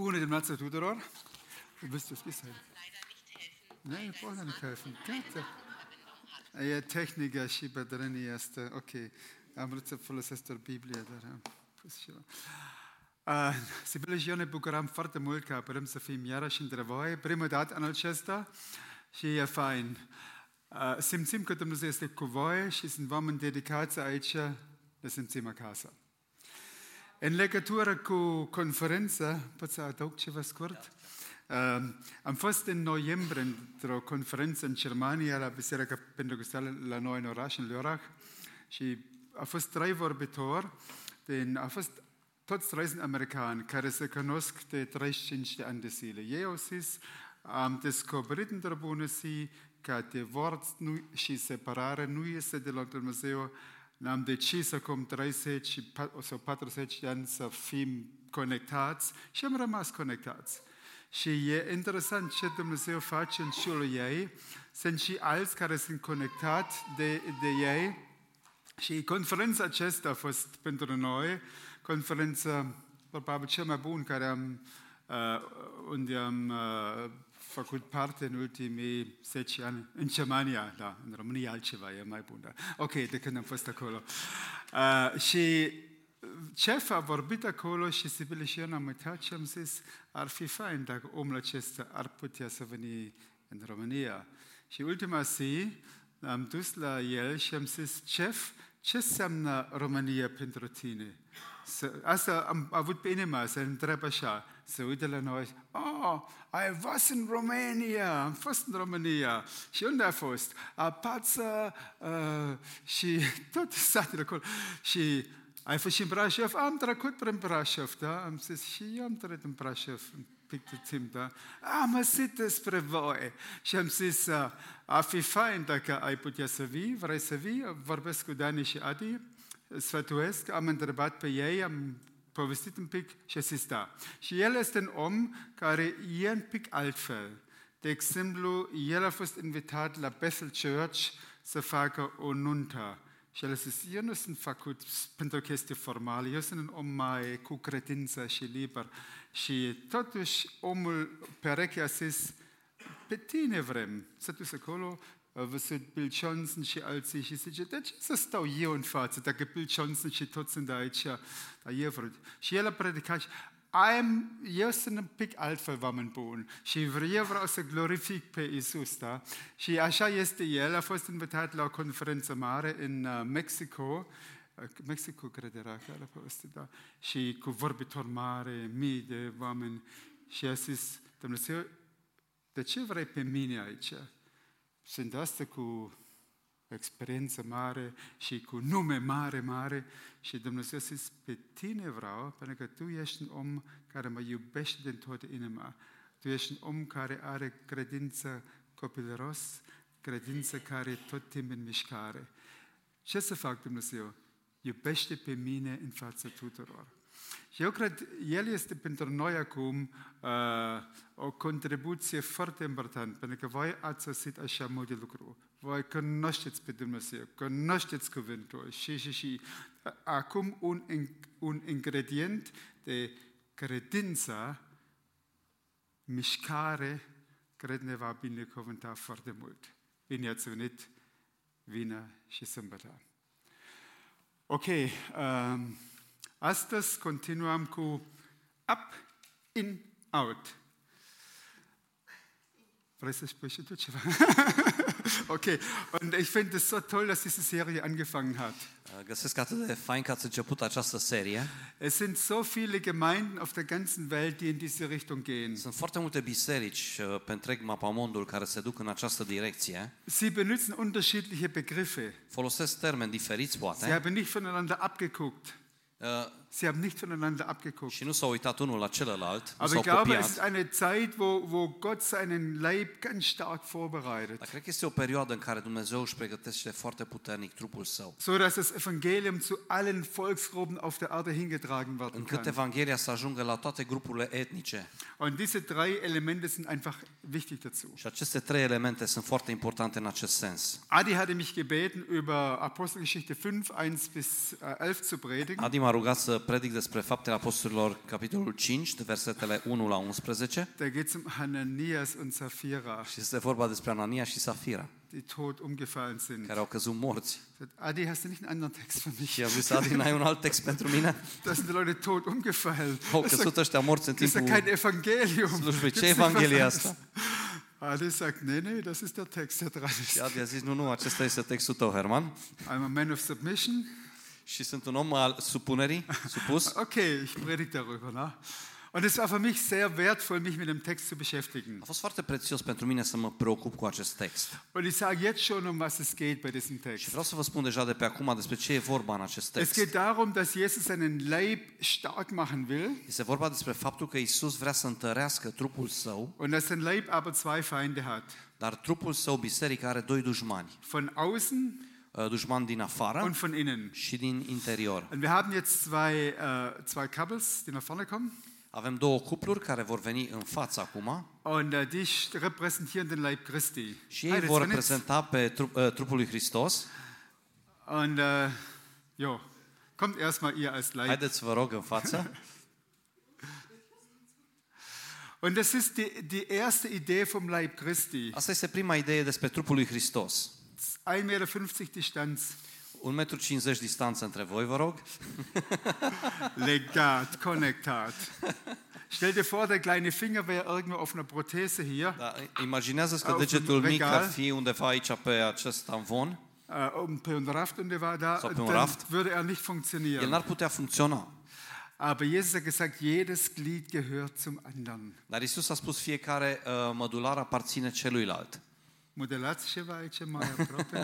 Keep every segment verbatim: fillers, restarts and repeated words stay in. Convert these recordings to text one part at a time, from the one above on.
Bună dimineața tuturor! Wisst ihr, was ist Nein, ich brauche nicht helfen. E tehnica și bătrânii este. Ok, am vrut să folosesc doar Biblia, dar am pus și uh, Sibylle și eu ne bucurăm foarte mult că putem să fim iarăși între voi. Prima dată anul acesta și e fain. Uh, simțim că Dumnezeu este cu voi și sunt oameni dedicați aici, ne simțim acasă. În legătură cu conferința, pot să adaug ceva scurt? Uh, am fost în noiembrie într-o conferință în Germania, la Biserica Pentecostală la noi în oraș, în Lörrach, și a fost trei vorbitori, din, a fost toți trei sunt americani, care se cunosc de treizeci și cinci de ani de zile. Ei au zis, am descoperit într-o bună zi că divorț nu, și separare nu este de la Dumnezeu. Am decis acum treizeci sau patruzeci de ani să fim conectați și am rămas conectați. Și e interesant ce Dumnezeu face în jurul ei. Sunt și alți care sunt conectați de, de ei. Și conferința aceasta a fost pentru noi conferința probabil cea mai bună care am, uh, unde am uh, făcut parte în ultimii zece ani. În Germania, da, în România altceva e mai bun. Da. Ok, de când am fost acolo. Uh, și șef a vorbit acolo și Sibylle și eu ne-am uitat și am zis, ar fi fain dacă omul acesta ar putea să veni în România. Și ultima zi am dus la el și am zis, șef, ce înseamnă România pentru tine? Să, asta am avut pe inima să întreb așa, să uite la noi, oh, ai fost în România, am fost în România. Și unde a fost? A Pața uh, și tot satele acolo. Și ai fost și în Brașov? Am trecut prin Brașov, da? Am zis, și eu am trecut în Brașov un pic de timp, da? Am auzit despre voi. Și am zis, uh, ar fi fain dacă ai putea să vii, vrei să vii? Vorbesc cu Dani și Adi, sfătuiesc, am întrebat pe ei, am povestit un pic și a zis da. Și el este un om care e un pic altfel. De exemplu, el a fost invitat la Bethel Church să facă o nuntă. Și el a zis, eu nu sunt făcut pentru chestii formale, eu sunt un om mai cu credință și liber. Și totuși omul pereche a zis, pe tine vrem. S-a dus acolo, a văzut Bill Johnson și alții și zice, de ce să stau eu în față, dacă Bill Johnson și toți sunt aici, dar eu vreau. Și el a predicat, I'm, eu sunt un pic altfel oameni buni și eu vreau să glorific pe Iisus, da? Și așa este el, a fost invitat la o conferință mare în uh, Mexico, uh, Mexico cred era, care a fost, da? Și cu vorbitor mare, mii de oameni, și a zis, Dumnezeu, de ce vrei pe mine aici? Sunt asta cu experiență mare și cu nume mare, mare și Dumnezeu a zis, pe tine vreau, pentru că tu ești un om care mă iubește din toată inima. Tu ești un om care are credință copilăros, credință care e tot timpul în mișcare. Ce să fac Dumnezeu? Iubește pe mine în fața tuturor. Și eu cred, el este pentru noi acum uh, o contribuție foarte importantă, pentru că voi ați auzit așa mult de lucru. Voi cunoașteți pe Dumnezeu, cunoașteți cuvântul și, și, și. Acum un, un ingredient de credință, mișcare, cred ne va binecuvânta foarte mult. Bine ați venit, vină și sâmbătă. Ok, um, astăzi continuăm cu up, in, out. Vrei să spui și tu ceva? Ok, und ich finde es so toll, dass diese Serie angefangen hat. Găsesc atât de fain că ați început această serie. Es sind so viele Gemeinden auf der ganzen Welt, die in diese Richtung gehen. Sunt foarte multe biserici pe întreg mapamondul care se duc în această direcție. Sie benutzen unterschiedliche Begriffe. Folosesc termeni diferiți, poate. Sie haben nicht voneinander abgeguckt. Uh, Sie haben nicht voneinander abgeguckt. Și nu s-au uitat unul la celălalt, nu Aber s-au ich glaube, copiat. es ist eine Zeit, wo, wo Gott seinen Leib ganz stark vorbereitet. Dar cred că este o perioadă în care Dumnezeu își pregătește foarte puternic trupul său. So dass das Evangelium zu allen Volksgruppen auf der Erde hingetragen werden Încât kann. Evanghelia să ajungă la toate grupurile etnice. Und diese drei Elemente sind einfach wichtig dazu. Și aceste trei elemente sunt foarte importante în acest sens. Adi hatte mich gebeten, über Apostelgeschichte fünf, eins bis elf zu predigen. Adi m-a rugat să predic despre Faptele Apostolilor, capitolul cinci, de versetele unu la unsprezece. Da geht es um Hananias und Sapphira, Și este vorba despre Anania și Safira, die tot umgefallen sind. care au căzut morți. Adi, hast du nicht einen anderen Text für mich? Și a zis, Adi, n-ai un alt text pentru mine? Da sind die Leute tot umgefallen. Au căzut ăștia morți în Das ist ja timpul kein Evangelium. slujbei. Gibt's Ce nicht evanghelie e was asta? Adi sagt, nee, nee, das ist der Text, der dran ist. Și Adi a zis, nu, nu, acesta este textul tău, Herman. I'm a man of submission. Și sunt un om al supunerii, supus. Okay, ich predige darüber. Ne? Und es war für mich sehr wertvoll, mich mit dem Text zu beschäftigen. A fost foarte prețios pentru mine să mă preocup cu acest text. Und ich sage jetzt schon, um was es geht bei diesem Și Text. vreau să vă spun deja de pe acum despre ce e vorba în acest Es text. geht darum, dass Jesus seinen Leib stark machen will Este vorba despre faptul că Isus vrea să întărească trupul său, und dass sein Leib aber zwei Feinde hat. dar trupul său, biserica, are doi dușmani. Von außen Dușman din afară und von innen. și din interior. Und wir haben jetzt zwei, uh, zwei Couples, die nach vorne kommen. Avem două cupluri care vor veni în față acum Und uh, die repräsentieren den Leib Christi. și ei Hai, vor veniți. reprezenta pe trup, uh, trupul lui Hristos. Und uh, jo, kommt erstmal ihr als Leib. Haideți, vă rog, în față. Und das ist die, die erste Idee vom Leib Christi. Asta este prima idee despre trupul lui Hristos. ein Meter fünfzig Distanz. un metru cincizeci distanță între voi, vă rog. Legat, connectat. Stell dir vor, der kleine Finger wäre irgendwo auf einer Prothese hier. Da, imaginează-ți că Auf degetul un mic regal. ar fi undeva aici pe acest amvon. Äh, um, pe un Raft undeva da, So, pe un dann Raft. würde er nicht El funktionieren. n-ar putea funcționa. Aber Jesus hat gesagt, jedes Glied gehört zum anderen. Dar Isus a spus fiecare uh, mădular aparține celuilalt. Modelați ceva aici mai aproape?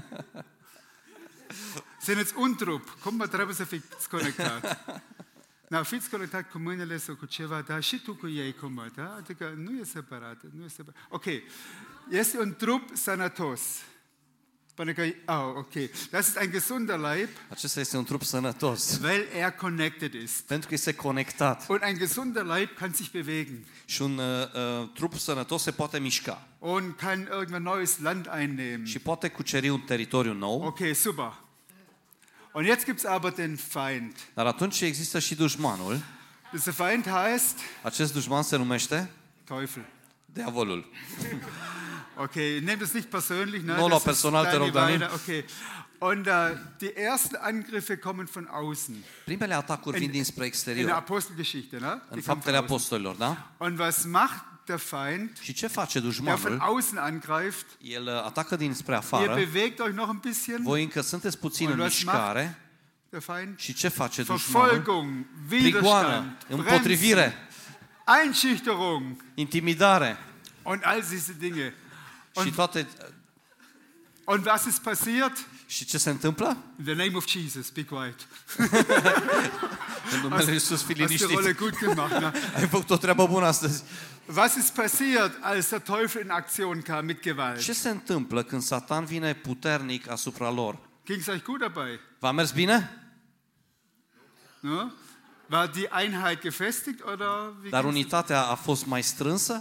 Sind jetzt Untrup, cum mă trebuie să fiți conectat? Na, fiți conectat cu mâinile sau cu ceva, dar și tu cu ei cum, da? Adică nu e separat, nu e separat. Ok, este un trup sănătos. Spune că, oh, ok, das ist ein gesunder Leib, Acesta este un trup sănătos, weil er connected ist. pentru că este conectat. Und ein gesunder Leib kann sich bewegen Și un uh, uh, trup sănătos se poate mișca und kann irgendein neues Land einnehmen. și poate cuceri un teritoriu nou. Ok, super. Und jetzt gibt es aber den Feind. Dar atunci există și dușmanul. Dieser Feind heißt Acest dușman se numește Teufel. diavolul. Okay, nehmt es nicht persönlich, ne? Nu o lua Das ist personal, te rog, deine Dani. Weide. Okay. Und uh, die ersten Angriffe kommen von außen. Primele atacuri vin dinspre In der exterior, Apostelgeschichte, ne? în Die kommen Faptele von außen. Apostolilor, da? Und was macht der Feind, Și ce face der von dușmanul? außen angreift? El uh, atacă dinspre Ihr afară. bewegt euch noch ein bisschen. Voi încă sunteți puțin în Und was mișcare. Der Feind? Și ce face dușmanul? Verfolgung, Prigoană, Widerstand, împotrivire, Bremsen, Einschüchterung intimidare und all diese Dinge. și Und, toate. und was ist passiert? Și ce se întâmplă? In the name of Jesus, be quiet. În numele lui Iisus, fi Hast die Rolle liniștit. gut gemacht. Ne? Ai făcut o treabă bună astăzi. Was ist passiert, als der Teufel in Aktion kam mit Gewalt? Ce se întâmplă când Satan vine puternic asupra lor? Ging es euch gut dabei? V-a mers bine? Ne? War die Einheit gefestigt oder wie Dar ging's? unitatea a fost mai strânsă?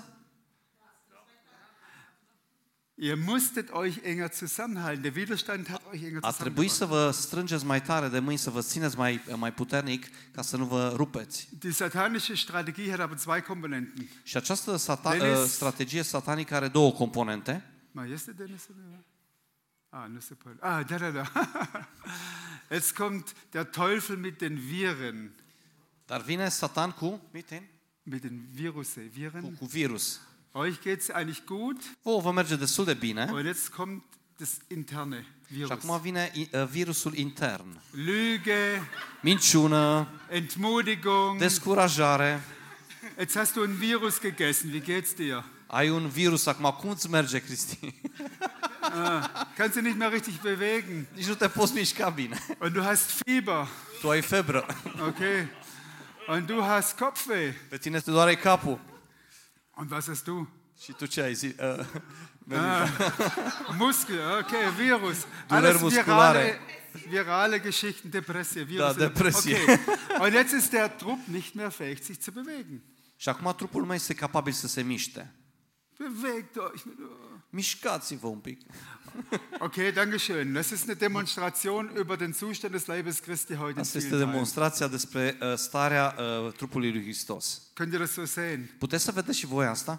Ihr musstet euch enger zusammenhalten. Der Widerstand hat euch enger A trebuit să zusammengehalten. vă strângeți mai tare de mâini, să vă țineți mai, mai puternic ca să nu vă rupeți. Die satanische Strategie hat aber zwei Komponenten. Și această sata- Dennis- uh, strategie satanică are două componente. Mai este Dennis? oder? Ah, nu se poate. Ah, da, da, da. Jetzt kommt der Teufel mit den Viren. Dar vine Satan cu, uite, Mit den Viruse, cu, Viren. cu virus. Euch geht es eigentlich gut. Vouă vă merge destul de bine. Und jetzt kommt das interne Și Virus. acum vine uh, virusul intern. Lüge, Minciună, Entmutigung. descurajare. Jetzt hast du ein Virus gegessen. Wie geht's dir? Ai un virus acum. Cum îți merge, Cristi? Kannst du nicht mehr richtig bewegen. Nici nu te poți mișca bine. Und du hast Fieber. Tu ai febră. Okay. Und du hast Kopfweh. Pe tine te doare capul. Und was hast du? Și tu ce ai zis? Uh, Ah, Muskel, okay, Virus. Dureri Alles musculare. virale, virale Geschichten, Depressie, Virus. Da, Depressie. Okay. Und jetzt ist der Trupp nicht mehr fähig, sich zu bewegen. Și acum trupul meu este capabil să se miște. Bewegt euch. mișcați-vă un pic. Okay, danke schön. Das ist eine Demonstration über den Zustand des Leibes Christi heute in Asta este vielen Teilen. demonstrația despre uh, starea uh, trupului lui Hristos. Könnt ihr das so sehen? Puteți să vedeți și voi asta?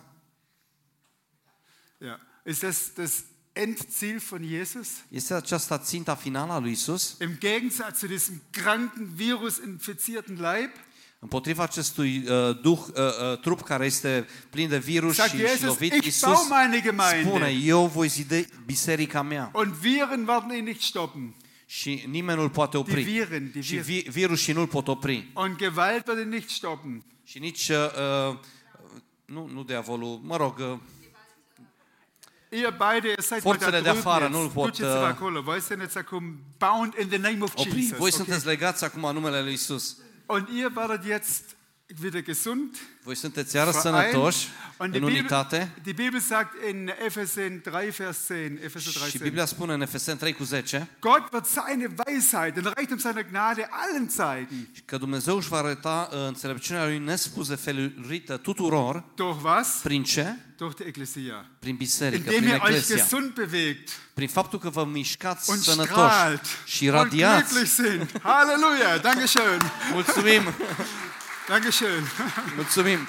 Ja. Ist das das Endziel von Jesus? Este aceasta ținta finală a lui Isus? Im Gegensatz zu diesem kranken, virusinfizierten Leib? Împotriva acestui uh, duh, uh, uh, trup care este plin de virus Sagt și, și Jesus, lovit, ich Isus baue meine Gemeinde. spune, eu voi zide biserica mea. Und Viren werden ihn nicht stoppen. Și nimeni nu-l poate opri. Die Viren, die Și Viren. vi- virusii nu-l pot opri. Und Gewalt wird ihn nicht stoppen. Și nici, uh, uh, nu, nu diavolul, mă rog, uh, Ihr beide, ihr seid mal da forțele de afară drüben nu-l jetzt. pot Duceți-vă uh, acolo. Voi să ne acum bound in the name of opri. Jesus. Voi Okay? sunteți legați acum în numele lui Isus. Und ihr werdet jetzt wieder gesund. Voi sunteți iară vereint. sănătoși, Und în die unitate. Bibel, die Bibel sagt in Epheser trei, Vers zehn, Epheser trei, Și zehn, Biblia spune în Efeseni trei cu zece Gott wird seine Weisheit, den Reichtum seiner Gnade allen zeigen. că Dumnezeu își va arăta uh, înțelepciunea lui nespus de felurită tuturor. Durch was? Prin ce? Durch die Ecclesia. Prin biserică, Indem prin ihr euch eclesia. gesund bewegt Prin faptul că vă mișcați und sănătoși strahlt și und radiați. glücklich sind. Halleluja, Dankeschön. Mulțumim! Dankeschön. Mulțumim!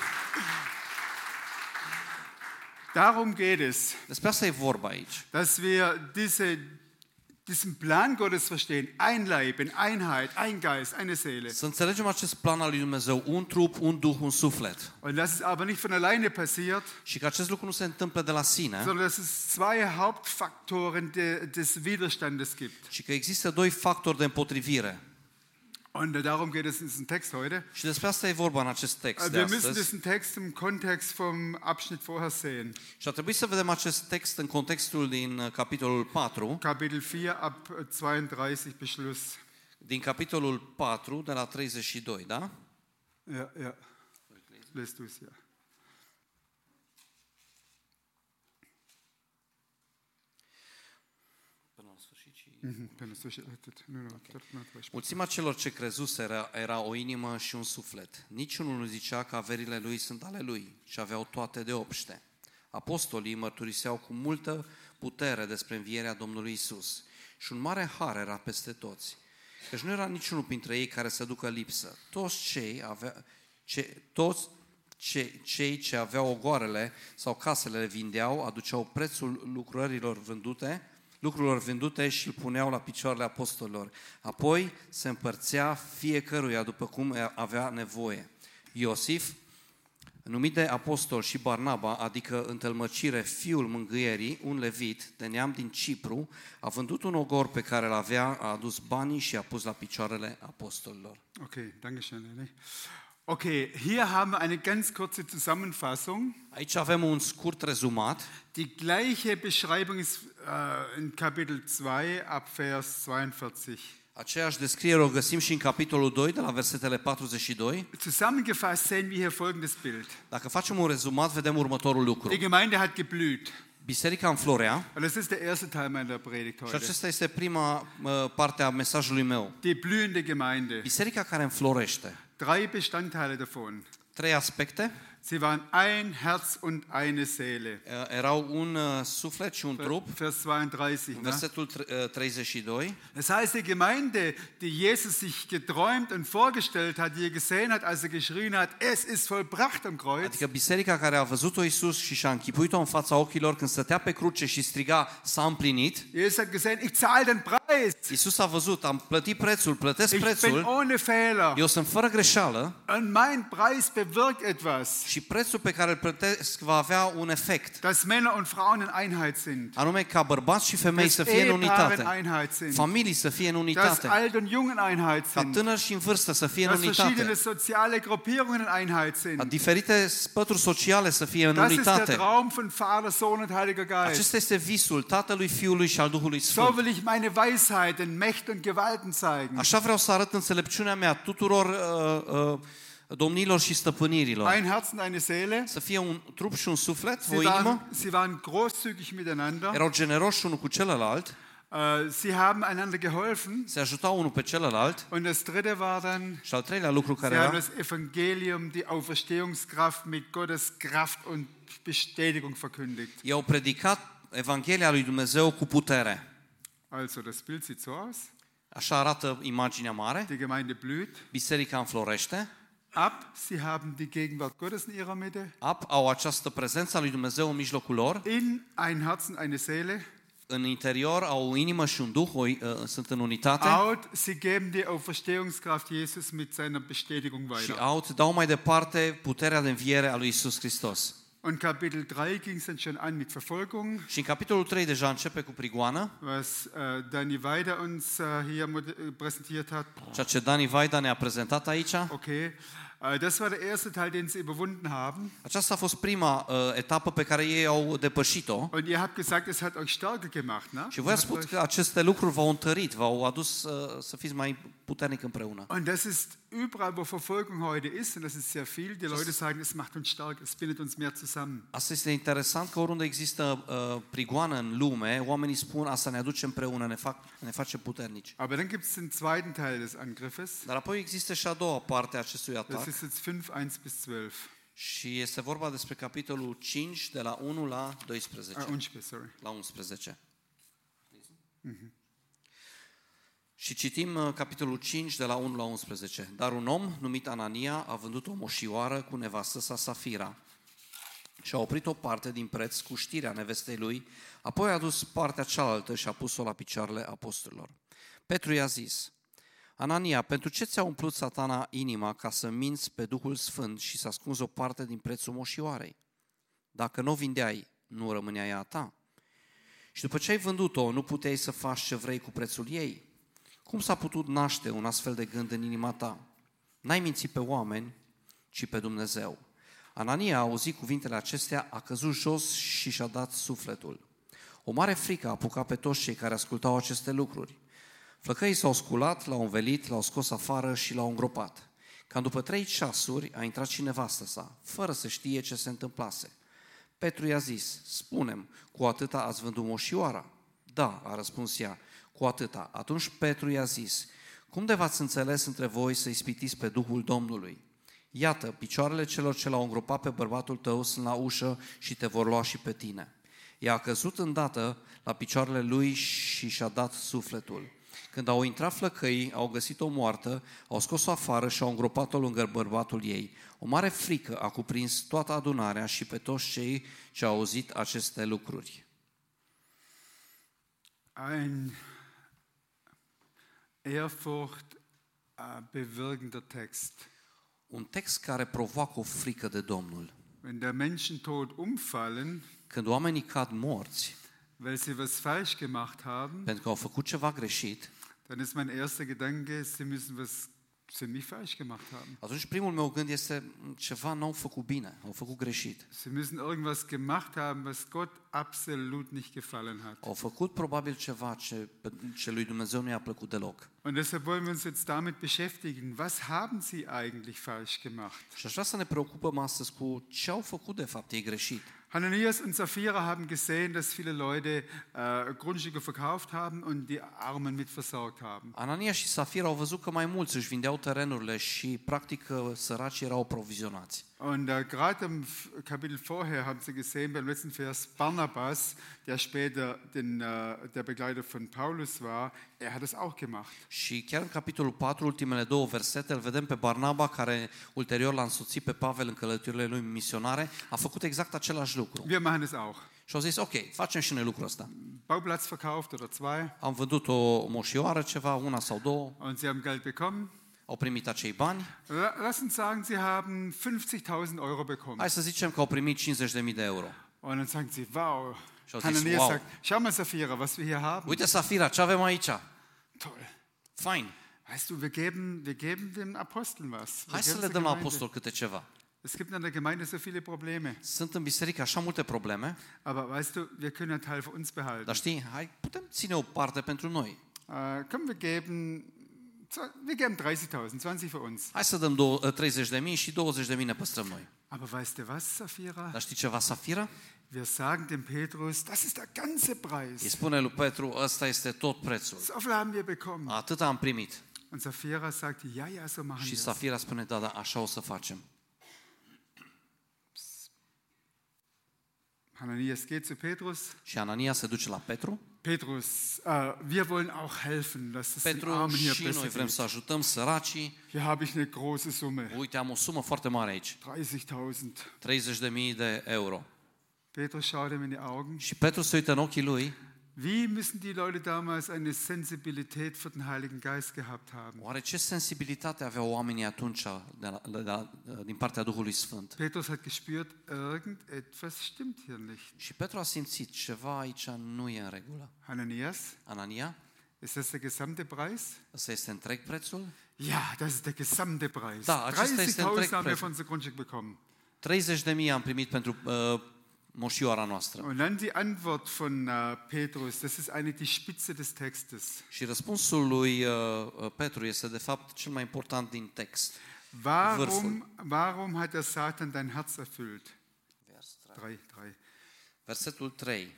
Darum geht es, Despre asta e vorba aici. dass wir diese, diesen Plan Gottes verstehen. Ein Leib, in Einheit, ein Geist, eine Seele. Să înțelegem acest plan al lui Dumnezeu, un trup, un duh, un suflet. Und das ist aber nicht von alleine passiert, Și că acest lucru nu se întâmplă de la sine, sondern dass es zwei Hauptfaktoren de, des Widerstandes gibt. ci că există doi factori de împotrivire. Und darum geht es in diesem Text heute. Și despre asta e vorba în acest text de Wir müssen astăzi. diesen Text im Kontext vom Abschnitt vorher sehen. Și ar trebui să vedem acest text în contextul din uh, capitolul patru, Kapitel vier ab zweiunddreißig bis Schluss. din capitolul patru, de la treizeci și doi, da? Ja, ja. Lest du es, ja. Până la sfârșit și... Mhm, wenn es durchleitet. Nu, nu, dort mal drei Sprüche. Mulțimea celor ce crezuseră era, era o inimă și un suflet. Niciunul nu zicea că averile lui sunt ale lui și aveau toate de obște. Apostolii mărturiseau cu multă putere despre învierea Domnului Isus și un mare har era peste toți. Căci nu era niciunul printre ei care să ducă lipsă. Toți cei, avea, ce, toți ce, cei ce aveau ogoarele sau casele le vindeau, aduceau prețul lucrărilor vândute, lucrurilor vândute și îl puneau la picioarele apostolilor. Apoi se împărțea fiecăruia după cum avea nevoie. Iosif, numit de apostol, și Barnaba, adică întâlmăcire, fiul mângâierii, un levit de neam din Cipru, a vândut un ogor pe care l-avea, a adus banii și a pus la picioarele apostolilor. Okay, danke schön. René. Okay, hier haben wir eine ganz kurze Zusammenfassung. Aici avem un scurt rezumat. Die gleiche Beschreibung ist äh, in Kapitel zwei ab Vers zweiundvierzig. Aceeași descriere o găsim și în capitolul doi, de la versetele patruzeci și doi. Zusammengefasst sehen wir hier folgendes Bild. Dacă facem un rezumat, vedem următorul lucru. Die Gemeinde hat geblüht. Biserica înflorea, Und das ist der erste Teil meiner Predigt și heute. acesta este prima uh, parte a mesajului meu. Die blühende Gemeinde. Biserica care înflorește. Drei Bestandteile davon. Trei aspecte. Sie waren ein Herz und eine Seele. Uh, erau un uh, suflet și un trup. Vers zweiunddreißig. Ne? Versetul treizeci și doi. Das heißt, die Gemeinde, die Jesus sich geträumt und vorgestellt hat, die er gesehen hat, als er geschrien hat, es ist vollbracht am Kreuz. Adică biserica care a văzut-o Iisus și și-a închipuit-o în fața ochilor când stătea pe cruce și striga, s-a împlinit. Jesus hat gesehen, ich zahle den Preis. Iisus a văzut, am plătit prețul, plătesc Ich bin prețul, ohne Fehler. eu sunt fără greșeală Und mein Preis bewirkt etwas. și prețul pe care îl plătesc va avea un efect. Dass Männer und Frauen in Einheit sind. Anume ca bărbați și femei Dass să fie în Ehepaare in unitate, Einheit sind. familii să fie în Dass unitate, alt und jung in Einheit ca sind. tânări și în vârstă să fie în Dass verschiedene unitate, soziale Gruppierungen in Einheit ca sind. diferite spături sociale să fie în Das ist der unitate. Traum von Vater, Sohn und Heiliger Geist. Acesta este visul Tatălui, Fiului și al Duhului So Sfânt. will ich meine Weisheit in Mächte und Gewalten zeigen. Așa vreau să arăt înțelepciunea mea tuturor uh, uh, domnilor și stăpânirilor. Ein Herz und eine Seele. Să fie un trup și un suflet, Sie o inimă. waren, sie waren großzügig miteinander. Erau generoși unul cu celălalt, Äh, Sie haben einander geholfen. se ajutau unul pe celălalt. Und das dritte war dann, Și al treilea lucru care sie haben era, das Evangelium, die Auferstehungskraft mit Gottes Kraft und Bestätigung verkündigt. i-au predicat Evanghelia lui Dumnezeu cu putere. Also, das Bild sieht so aus. Așa arată imaginea mare. Die Gemeinde blüht. Biserica înflorește. Ab, sie haben die Gegenwart Gottes in ihrer Mitte. Ab au această prezență a lui Dumnezeu în mijlocul lor. In ein Herzen, eine Seele. În interior au o inimă și un duh, o, uh, sunt în unitate. Out, sie geben die Auferstehungskraft Jesus mit seiner Bestätigung Și weiter. out dau mai departe puterea de înviere a lui Isus Hristos. Und Kapitel drei ging es dann schon an mit Verfolgung. Și în capitolul trei deja începe cu prigoană. Was uh, Dani Weider uns uh, hier mod- präsentiert hat. Ceea ce Dani Vaida ne-a prezentat aici. Okay. Uh, das war der erste Teil, den sie überwunden haben. Aceasta a fost prima uh, etapă pe care ei au depășit-o. Und ihr habt gesagt, es hat euch stärker gemacht, ne? Și voi ați spus că aceste lucruri v-au întărit, v-au adus uh, să fiți mai puternic împreună. Und das ist überall, wo Verfolgung heute ist, und das ist sehr viel, die Leute sagen, es macht uns stark, es bindet uns mehr zusammen. Asta este interesant că oriunde există uh, prigoană în lume, oamenii spun asta ne aduce împreună, ne, fac, ne face puternici. Aber dann gibt es den zweiten Teil des Angriffes. Dar apoi există și a doua parte a acestui Das atac. ist jetzt fünf, eins bis zwölf. Și este vorba despre capitolul cinci, de la unu la doisprezece. Ah, unspeziell, sorry. La unsprezece. Mm-hmm. Și citim uh, capitolul cinci, de la unu la unsprezece. Dar un om numit Anania a vândut o moșioară cu nevastă sa Safira și a oprit o parte din preț cu știrea nevestei lui, apoi a adus partea cealaltă și a pus-o la picioarele apostolilor. Petru i-a zis: Anania, pentru ce ți-a umplut Satana inima ca să minți pe Duhul Sfânt și să ascunzi o parte din prețul moșioarei? Dacă nu o vindeai, nu rămânea ea a ta. Și după ce ai vândut-o, nu puteai să faci ce vrei cu prețul ei? Cum s-a putut naște un astfel de gând în inima ta? N-ai mințit pe oameni, ci pe Dumnezeu. Anania a auzit cuvintele acestea, a căzut jos și și-a dat sufletul. O mare frică a apucat pe toți cei care ascultau aceste lucruri. Flăcăii s-au sculat, l-au învelit, l-au scos afară și l-au îngropat. Cam după trei ceasuri a intrat și nevastă sa, fără să știe ce se întâmplase. Petru i-a zis: spune-mi, cu atâta ați vândut moșioara? Da, a răspuns ea, cu atâta. Atunci Petru i-a zis: cum de v-ați înțeles între voi să ispitiți pe Duhul Domnului? Iată, picioarele celor ce l-au îngropat pe bărbatul tău sunt la ușă și te vor lua și pe tine. Ea a căzut îndată la picioarele lui și și-a dat sufletul. Când au intrat flăcăii, au găsit-o moartă, au scos-o afară și au îngropat-o lângă bărbatul ei. O mare frică a cuprins toată adunarea și pe toți cei ce au auzit aceste lucruri. Ein Ehrfurcht äh, bewirkender Text. Un text care provoacă o frică de Domnul. Wenn der Menschen tot umfallen, Când oamenii cad morți, weil sie was falsch gemacht haben, pentru că au făcut ceva greșit, dann ist mein erster Gedanke, sie müssen was ziemlich falsch gemacht haben. atunci primul meu gând este ceva n-au făcut bine, au făcut greșit. Sie müssen irgendwas gemacht haben, was Gott absolut nicht gefallen hat. Au făcut probabil ceva ce, ce lui Dumnezeu nu i-a plăcut deloc. Und deshalb wollen wir uns jetzt damit beschäftigen, was haben sie eigentlich falsch gemacht? Și aș vrea să ne preocupăm astăzi cu ce au făcut de fapt ei greșit. Hananias und Sapphira haben gesehen, dass viele Leute äh, Grundstücke verkauft haben und die Armen mit versorgt haben. Anania și Safira au văzut că mai mulți își vindeau terenurile și practic săracii erau provizionați. Und äh, gerade im Kapitel vorher haben sie gesehen, beim letzten Vers, Barnabas, der später den, äh, der Begleiter von Paulus war, er hat es auch gemacht. Și chiar în capitolul patru, ultimele două versete, îl vedem pe Barnaba, care ulterior l-a însoțit pe Pavel în călătoriile lui misionare, a făcut exact același lucru. Wir machen es auch. Și au zis, ok, facem și noi lucrul ăsta. Bauplatz verkauft oder zwei. Am vândut o moșioară, ceva, una sau două, Und sie haben Geld bekommen. au primit acei bani. Lass uns sagen, sie haben fünfzigtausend Euro bekommen. Hai să zicem că au primit cincizeci de mii de euro. Und dann sagen sie, wow. Schau, sie ist Hananias wow. sagt, schau mal, Sapphira, was wir hier haben. Uite, Safira, ce avem aici? Toll. Fain. Weißt du, wir geben, wir geben den Aposteln was. Wir Hai să geben le der dăm la Gemeinde. apostol câte ceva. Es gibt in der Gemeinde so viele Probleme. Sunt în biserică așa multe probleme, Aber weißt du, wir können einen Teil für uns behalten. dar știi, hai, putem ține o parte pentru noi. Äh, komm, wir geben, wir geben dreißigtausend, zwanzig für uns. Hai să dăm două- treizeci de mii și douăzeci de mii ne păstrăm noi. Aber weißt du was, Sapphira? Dar știi ceva, Safira? Wir sagen dem Petrus, das ist der ganze Îi Preis. spune lui Petru, ăsta este tot prețul. So viel haben wir bekommen. Atât am primit. Und Sapphira sagt, ja, ja, so machen Și wir es. Safira spune, da, da, așa o să facem. Hananias geht zu Petrus. Și Anania se duce la Petru. Petrus, uh, wir wollen auch helfen, dass es den Petru, Armen hier și noi besser vrem să geht. ajutăm săracii. Hier habe ich eine große Summe, Uite, am o sumă foarte mare aici. dreißigtausend. treizeci de mii de euro. Petrus schaut ihm in die Augen. Și Petru se uită în ochii lui. Wie müssen die Leute damals eine Sensibilität für den Heiligen Geist gehabt haben? Oare ce sensibilitate aveau oamenii atunci de la, de la, din partea Duhului Sfânt? Petrus hat gespürt, irgendetwas stimmt hier nicht. Și Petru a simțit, ceva aici nu e în regulă. Hananias, Anania, ist das der gesamte Preis? ăsta este întreg prețul? Ja, das ist der gesamte Preis. Da, acesta este întreg dreißigtausend haben wir prețul. von unser Grundstück bekommen. treizeci de mii am primit pentru uh, moșioara noastră. Und dann die Antwort von uh, Petrus, das ist eigentlich die Spitze des Textes. Și răspunsul lui uh, Petru este de fapt cel mai important din text. Warum, warum hat der Satan dein Herz erfüllt? Drei, drei. Versetul trei.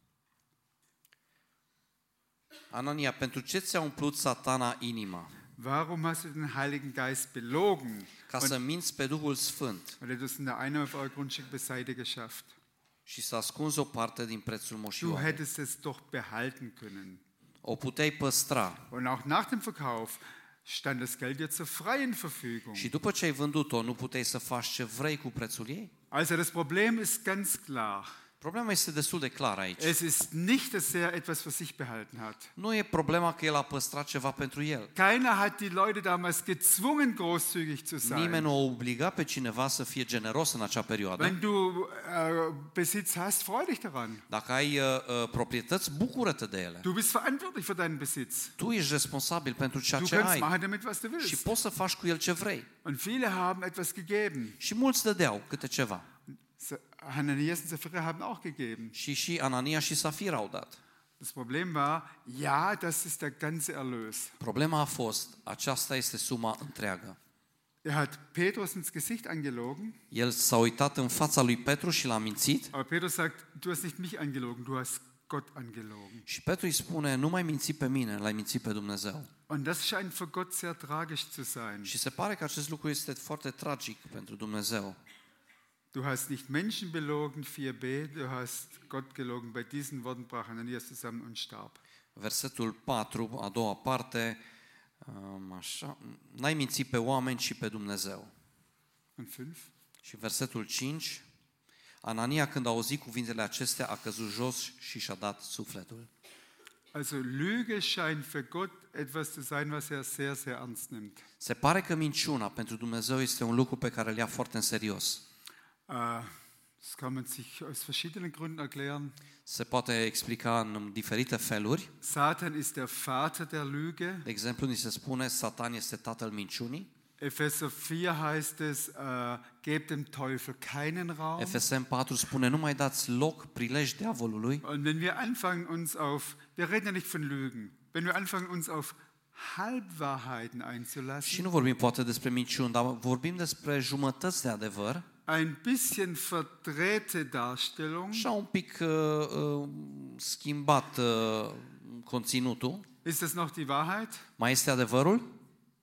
Anania, pentru ce ți-a umplut Satana inima? Warum hast du den Heiligen Geist belogen? Ca să minți pe Duhul Sfânt Und hättest in der Einnahme auf euer Grundstück beiseite geschafft. și să ascunzi o parte din prețul Du moșioarei. hättest es doch behalten können. O puteai păstra. Und auch nach dem Verkauf stand das Geld dir zur freien Verfügung. Și după ce ai vândut-o, nu puteai să faci ce vrei cu prețul ei? Also das Problem ist ganz klar. Problema este destul de clară aici. Es ist nicht, dass er etwas für sich behalten hat. Nu e problema că el a păstrat ceva pentru el. Keiner hat die Leute damals gezwungen, großzügig zu Nimeni sein. nu a obligat pe cineva să fie generos în acea perioadă. Wenn du uh, Besitz hast, freu dich daran. Dacă ai uh, uh, proprietăți, bucură-te de ele. Du bist verantwortlich für deinen Besitz. Tu ești responsabil pentru ceea Du ce kannst ai machen damit, was du și willst. poți să faci cu el ce vrei. Und viele haben etwas gegeben. Și mulți dădeau câte ceva. Hananias und Sapphira haben auch gegeben. Și și Anania și Safira au dat. Das Problem war, ja, das ist der ganze Erlös. Problema a fost, aceasta este suma întreagă. Er hat Petrus ins Gesicht angelogen, El s-a uitat în fața lui Petru și l-a mințit. aber Petrus sagt, du hast nicht mich angelogen, du hast Gott angelogen. Și Petru îi spune, nu mai minți pe mine, l-ai mințit pe Dumnezeu. Und das scheint für Gott sehr tragisch zu sein. Și se pare că acest lucru este foarte tragic pentru Dumnezeu. Du hast nicht Menschen belogen, vier b, du hast Gott gelogen. Bei diesen Worten brach Hananias zusammen und starb. Versetul patru, a doua parte, um, așa, n-ai mințit pe oameni, ci pe Dumnezeu. Und fünf? Și versetul cinci, Anania, când a auzit cuvintele acestea, a căzut jos și și-a dat sufletul. Also Lüge scheint für Gott etwas zu sein, was er sehr, sehr ernst nimmt. Se pare că minciuna pentru Dumnezeu este un lucru pe care îl ia foarte în serios. Uh, das kann man sich aus verschiedenen Gründen erklären. Se poate explica în diferite feluri. Satan ist der Vater der Lüge. De exemplu, ni se spune, Satan este tatăl minciunii. Epheser vier heißt es, uh, gebt dem Teufel keinen Raum. Efeseni patru spune, nu mai dați loc, prilej diavolului. Und wenn wir anfangen uns auf, wir reden ja nicht von Lügen, wenn wir anfangen uns auf Halbwahrheiten Și einzulassen, nu vorbim poate despre minciuni, dar vorbim despre jumătăți de adevăr, ein bisschen verdrehte Darstellung, și un pic uh, uh, schimbat uh, conținutul. ist das noch die Wahrheit? Mai este adevărul?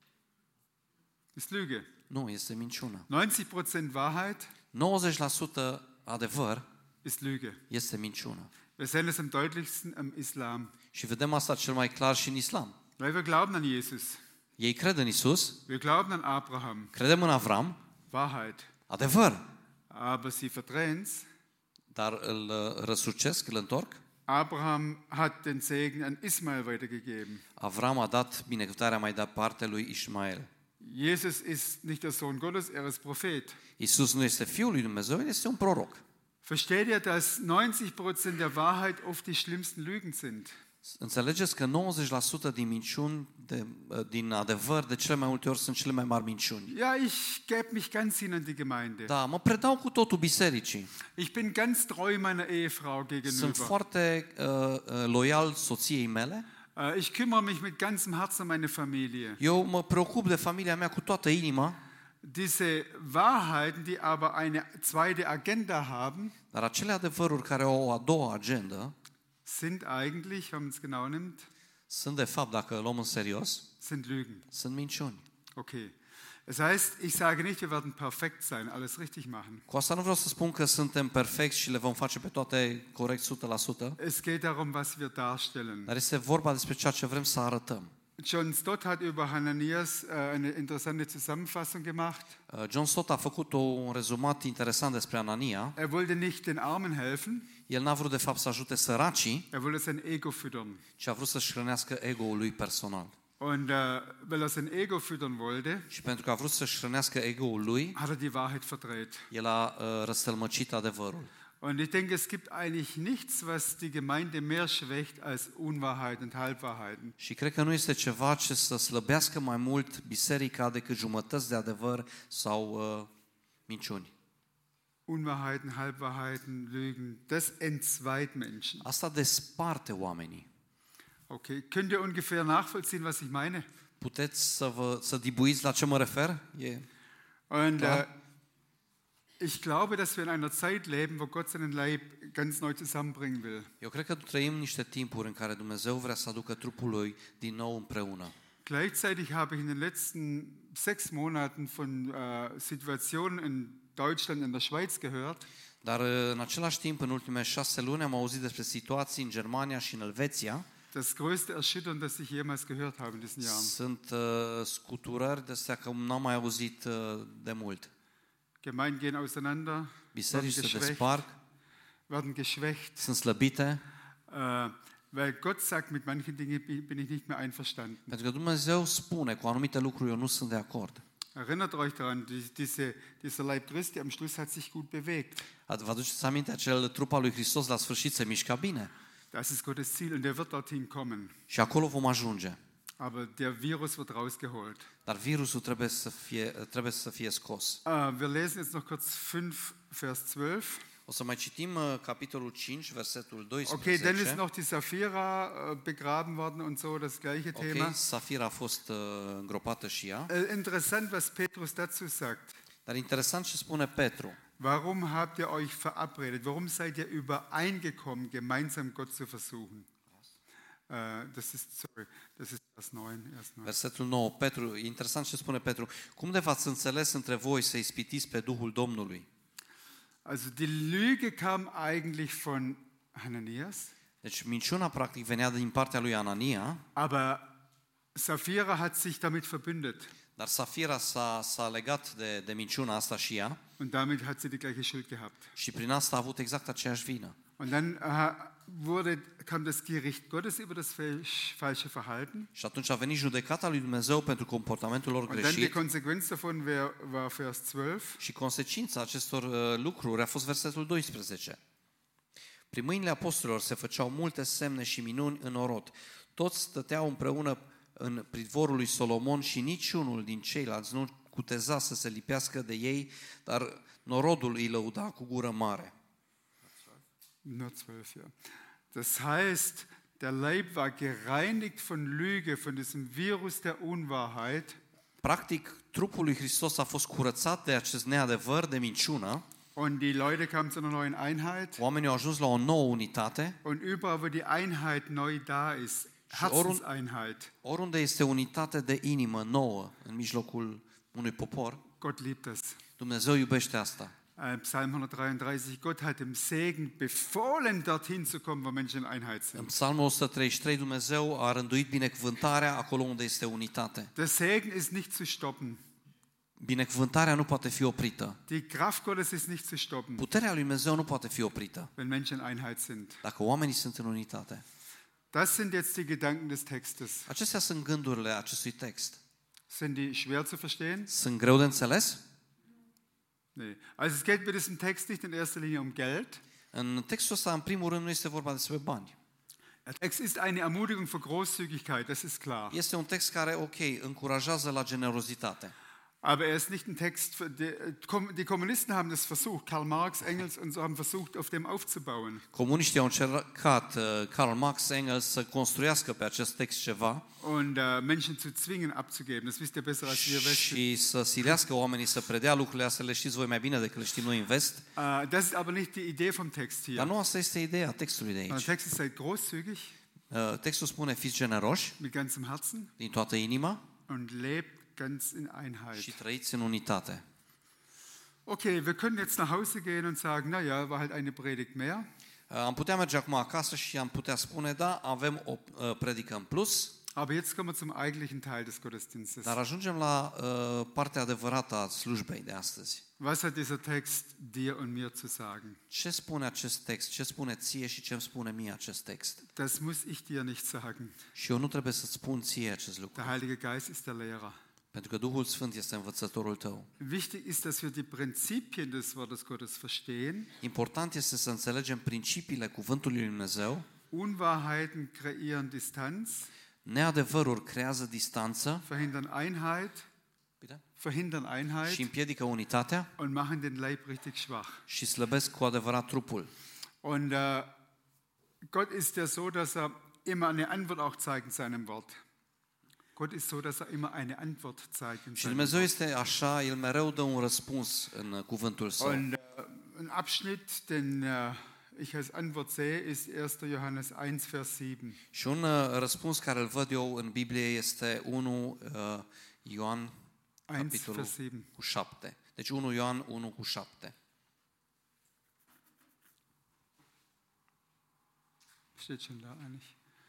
Ist Lüge. Nu, este minciună. neunzig Prozent Wahrheit nouăzeci la sută adevăr ist Lüge. este minciună. Wir sehen es am deutlichsten am Islam. Și vedem asta cel mai clar și în islam. Weil wir glauben an Jesus. Ei cred în Isus, Wir glauben an Abraham. credem în Avram, Wahrheit. adevăr, Aber sie verdrehen's. dar îl uh, răsucesc, îl întorc. Abraham hat den Segen an Ismael weitergegeben. Avram a dat binecuvântarea mai departe lui Ismael. Jesus ist nicht der Sohn Gottes, er ist Prophet. Isus nu este Fiul lui Dumnezeu, el este un proroc. Versteht ihr, dass neunzig Prozent der Wahrheit oft die schlimmsten Lügen sind? Înțelegeți că nouăzeci la sută din minciuni, de, din adevăr, de cele mai multe ori sunt cele mai mari minciuni. Ja, ich gebe mich ganz hin an die Gemeinde. Da, mă predau cu totul bisericii. Ich bin ganz treu meiner Ehefrau Sunt gegenüber. foarte uh, uh, loial soției mele. Äh, Ich kümmere mich mit ganzem Herzen um meine Familie. Eu mă preocup de familia mea cu toată inima, Diese Wahrheiten, die aber eine zweite Agenda haben, dar acele adevăruri care au o a doua agendă sind eigentlich, wenn man es genau nimmt, sunt de fapt, dacă luăm în serios, sind Lügen. sunt minciuni. Okay. Das heißt, ich sage nicht, wir werden perfekt sein, alles richtig machen. Cu asta nu vreau să spun că suntem perfecți și le vom face pe toate corect o sută la sută, Es geht darum, was wir darstellen. dar este vorba despre ceea ce vrem să arătăm. John Stott hat über Hananias äh, eine interessante Zusammenfassung gemacht. Uh, John Stott a făcut o, un rezumat interesant despre Anania. Er wollte nicht den Armen helfen, El n-a vrut de fapt să ajute săracii, er wollte sein Ego füttern. ci a vrut să-și hrănească ego-ul lui personal. Und äh, weil er sein Ego füttern wollte, Și pentru că a vrut să-și hrănească ego-ul lui, hat er die Wahrheit verdreht. el a uh, răstălmăcit adevărul. Und ich denke, es gibt eigentlich nichts, was die Gemeinde mehr schwächt als Unwahrheit und Halbwahrheiten. Și cred că nu este ceva ce să slăbească mai mult biserica decât jumătăți de adevăr sau uh, minciuni. Unwahrheiten, Halbwahrheiten, Lügen, das entzweit Menschen. Asta desparte oamenii. Okay, könnt ihr ungefähr nachvollziehen, was ich meine? Puteți să vă să dibuiți la ce mă refer? E Und Klar. äh, ich glaube, dass wir in einer Zeit leben, wo Gott seinen Leib ganz neu zusammenbringen will. Eu cred că trăim niște timpuri în care Dumnezeu vrea să aducă trupul lui din nou împreună. Gleichzeitig habe ich in den letzten sechs Monaten von äh, Situationen in Deutschland, in der Schweiz gehört, Dar în același timp, în ultimele șase luni, am auzit despre situații în Germania și în Elveția. das größte Erschüttern, das ich jemals gehört habe in diesen Jahren. Sunt uh, scuturări de astea că n-am mai auzit uh, de mult. Gemeinden gehen auseinander, werden Biserici se geschwächt, desparg, werden geschwächt, sunt slăbite, äh, weil Gott sagt, mit manchen Dingen bin ich nicht mehr einverstanden. pentru că Dumnezeu spune cu anumite lucruri eu nu sunt de acord. Erinnert euch daran, die- diese, dieser Leib Christi am Schluss hat sich gut bewegt. Vă aduceți aminte, acel trup al lui Hristos la sfârșit se mișca bine Das ist Gottes Ziel und der wird dorthin kommen. și acolo vom ajunge. Aber der Virus wird rausgeholt. Dar virusul trebuie să fie, trebuie să fie scos. Äh, wir lesen jetzt noch kurz fünf, Vers zwölf. O să mai citim uh, capitolul cinci, versetul Okay, dann ist doisprezece. noch die Sapphira äh, begraben worden und so, das gleiche Thema. Ok, Safira a fost uh, îngropată și ea. Äh, interessant, was Petrus dazu sagt. Dar interesant ce spune Petru. Warum habt ihr euch verabredet? Warum seid ihr übereingekommen, gemeinsam Gott zu versuchen? Äh, das ist, sorry, das ist Vers neun. Erst neun. Versetul nouă, Petru, e interesant ce spune Petru. Cum de v-ați înțeles între voi să ispitiți pe Duhul Domnului? Also die Lüge kam eigentlich von Hananias, Deci minciuna practic venea din partea lui Anania, aber Sapphira hat sich damit verbündet dar Safira s-a, s-a legat de, de minciuna asta și ea und damit hat sie die gleiche Schuld gehabt. și prin asta a avut exact aceeași vină. Und dann äh, wurde, kam das Gericht Gottes über das falsch- falsche Verhalten. Și atunci a venit judecata lui Dumnezeu pentru comportamentul lor Und dann die greșit Konsequenz davon wär, war Vers zwölf. și consecința acestor uh, lucruri a fost versetul doisprezece. Prin mâinile apostolilor se făceau multe semne și minuni în orod. Toți stăteau împreună în pridvorul lui Solomon și niciunul din ceilalți nu cuteza să se lipească de ei, dar norodul îi lăuda cu gură mare. Nur zwölf, ja. Das heißt, der Leib war gereinigt von Lüge, von diesem Virus der Unwahrheit. Practic, trupul lui Hristos a fost curățat de acest neadevăr, de minciună. Und die Leute kamen zu einer neuen Einheit. Oamenii au ajuns la o nouă unitate. Und überall, wo die Einheit neu da ist, Herzenseinheit, Oriunde este unitate de inimă nouă în mijlocul unui popor, Gott liebt das. Dumnezeu iubește asta. Äh, Psalm hundertdreiunddreißig, Gott hat dem Segen befohlen, dorthin zu kommen, wo Menschen in Einheit În sind. Psalmul o sută treizeci și trei Dumnezeu a rânduit binecuvântarea acolo unde este unitate. Der Segen ist nicht zu stoppen. Binecuvântarea nu poate fi oprită. Die Kraft Gottes ist nicht zu stoppen, Puterea lui Dumnezeu nu poate fi oprită wenn Menschen in Einheit sind. dacă oamenii sunt în unitate. Das sind jetzt die Gedanken des Textes. Acestea sunt gândurile acestui text. Sind die schwer zu verstehen? Sunt greu de înțeles? Nee. Also es geht bei diesem Text nicht in erster Linie um Geld. În textul ăsta, în primul rând, nu este vorba despre bani. Der Text ist eine Ermutigung für Großzügigkeit, das ist klar. Este un text care, ok, încurajează la generozitate. Aber er ist nicht ein Text, für die, die Kommunisten haben das versucht, Karl Marx, Engels und so haben versucht, auf dem aufzubauen. Comuniștii au încercat, uh, Karl Marx, Engels, să construiască pe acest text ceva Und uh, Menschen zu zwingen, abzugeben. Das wisst ihr besser als wir Westen. și să silească oamenii să predea lucrurile astea, le știți voi mai bine decât le știm noi în vest. Uh, das ist aber nicht die Idee vom Text hier. Dar nu asta este ideea textului de Der aici. Text ist seid großzügig, Uh, Textul spune, fiți generoși mit ganzem Herzen din toată inima und lebt ganz in Einheit. și trăiți în unitate. Okay, wir können jetzt nach Hause gehen und sagen, na ja, war halt eine Predigt mehr. Am putea merge acum acasă și am putea spune, da, avem o uh, predică în plus, Aber jetzt kommen wir zum eigentlichen Teil des Gottesdienstes. dar ajungem la uh, partea adevărată a slujbei de astăzi. Was hat dieser Text dir und mir zu sagen? Ce spune acest text? Ce spune ție și ce îmi spune mie acest text? Das muss ich dir nicht sagen. Și eu nu trebuie să-ți spun ție acest lucru, Der Heilige Geist ist der Lehrer. pentru că Duhul Sfânt este învățătorul tău. Wichtig ist, dass wir die Prinzipien des Wortes Gottes verstehen. Important este să înțelegem principiile cuvântului lui Dumnezeu. Unwahrheiten kreieren Distanz, Neadevăruri creează distanță, verhindern Einheit, verhindern și Einheit împiedică unitatea und machen den Leib richtig schwach. și slăbesc cu adevărat trupul. Und uh, Gott ist ja so, dass er immer eine Antwort auch zeigt in seinem Wort. Gott ist so, dass er immer eine Antwort zeigt in Și seinem Dumnezeu Wort. este așa, El mereu dă un răspuns în cuvântul Său. Und uh, ein Abschnitt, den uh, ich als Antwort sehe, ist erster Johannes eins, Vers sieben. Și un uh, răspuns care îl văd eu în Biblie este unu uh, Ioan, eins, capitolul Vers sieben. cu șapte. Deci unu Ioan unu cu șapte. Steht schon da eigentlich.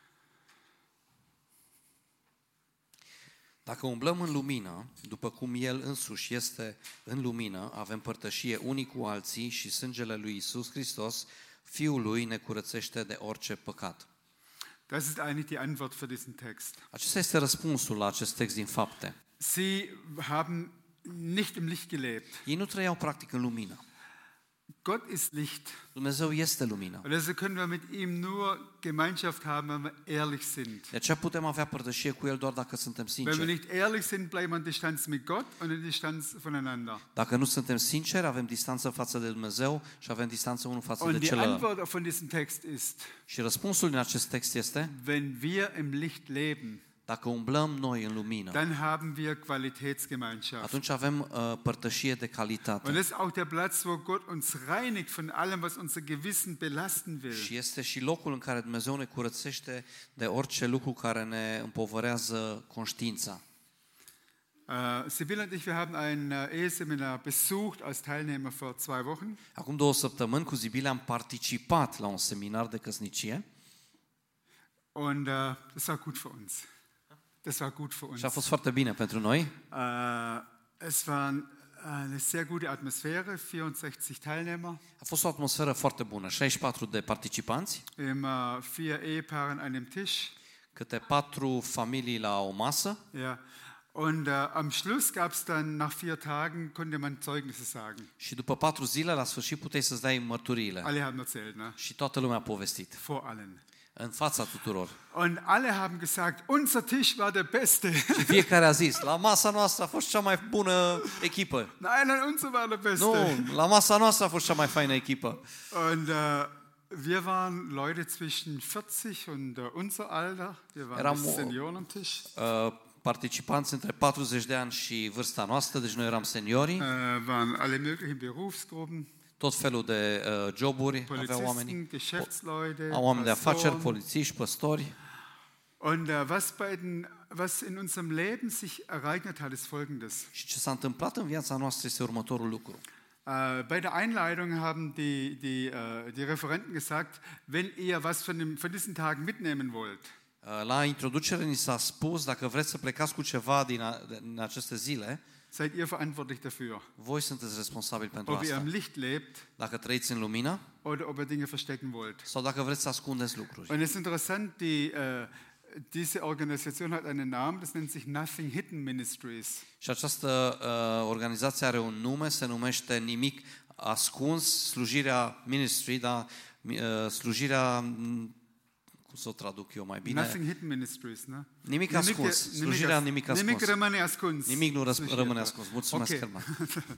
Dacă umblăm în lumină, după cum El însuși este în lumină, avem părtășie unii cu alții și sângele lui Iisus Hristos, Fiul Lui, ne curățește de orice păcat. Das ist eigentlich die Antwort für diesen Text. Acesta este răspunsul la acest text din Fapte. Sie haben nicht im Licht gelebt. Ei nu trăiau practic în lumină. Gott ist Licht. Dumnezeu este lumină. Und deshalb können wir mit ihm nur Gemeinschaft haben, wenn wir ehrlich sind. De aceea putem avea părtășie cu El doar dacă suntem Wenn wir sinceri. nicht ehrlich sind, bleiben wir in Distanz mit Gott und in Distanz voneinander. Dacă nu suntem sinceri, avem distanță față de Dumnezeu și avem distanță unul față de Und die celălalt. Antwort von diesem Text ist, Și răspunsul din acest text este, wenn wir im Licht leben, dacă umblăm noi în lumină, dann haben wir Qualitätsgemeinschaft. atunci avem uh, părtășie de Und calitate. das ist auch der Platz, wo Gott uns reinigt von allem, was unser Gewissen belasten will. Și este și locul în care Dumnezeu ne curățește de orice lucru care ne împovărează conștiința. Uh, Sibylle und ich, wir haben ein uh, Eheseminar besucht als Teilnehmer vor zwei Wochen. Acum două săptămâni cu Zibile am participat la un seminar de căsnicie Und uh, das war gut für uns. Das war gut für uns. și a fost foarte bine pentru noi. Uh, es war eine sehr gute Atmosphäre, vierundsechzig Teilnehmer, A fost o atmosferă foarte bună, șaizeci și patru de participanți, immer vier Ehepaare an einem Tisch. câte patru familii la o masă. Ja. Und uh, am Schluss gab es dann, nach vier Tagen, konnte man Zeugnisse sagen. Și după patru zile, la sfârșit, puteai să-ți dai mărturiile. Alle haben erzählt, ne? Și toată lumea a povestit, Vor allen. în fața tuturor. Und alle haben gesagt, unser Tisch war der beste. Și fiecare a zis, la masa noastră a fost cea mai bună echipă. Nein, nein, unser war der beste. Nu, la masa noastră a fost cea mai faină echipă. Und uh, wir waren Leute zwischen vierzig und uh, unser Alter. Wir waren Eram die o- Senioren am Tisch. Uh, participanți între patruzeci de ani și vârsta noastră, deci noi eram seniori, Uh, waren alle möglichen Berufsgruppen. tot felul de uh, joburi aveau oamenii, Polizisten, Geschäftsleute, au oameni de afaceri, Pastoren. polițiști, păstori. Und uh, was, bei den, was in unserem Leben sich ereignet hat, ist Folgendes. Și ce s-a întâmplat în viața noastră este următorul lucru. Uh, bei der Einleitung haben die, die, uh, die Referenten gesagt, wenn ihr was von, dem, von diesen Tagen mitnehmen wollt, Uh, La introducere ni s-a spus, dacă vreți să plecați cu ceva din, a, din aceste zile, seid ihr verantwortlich dafür. voi sunteți responsabili pentru Ob ihr asta. im Licht lebt Dacă trăiți în lumină oder ob ihr Dinge verstecken wollt. sau dacă vreți să ascundeți lucruri. Und es ist interessant, die, uh, diese Organisation hat einen Namen, das nennt sich Nothing Hidden Ministries. Și această uh, organizație are un nume, se numește Nimic Ascuns, slujirea ministry, dar uh, slujirea, m, cum să o traduc eu mai bine? Nothing Hidden Ministries, ne? Nimic ascuns, slujirea nimic ascuns. Nimic rămâne ascuns. Nimic nu răs- Slujirea. rămâne ascuns. Mulțumesc, Okay. Herman.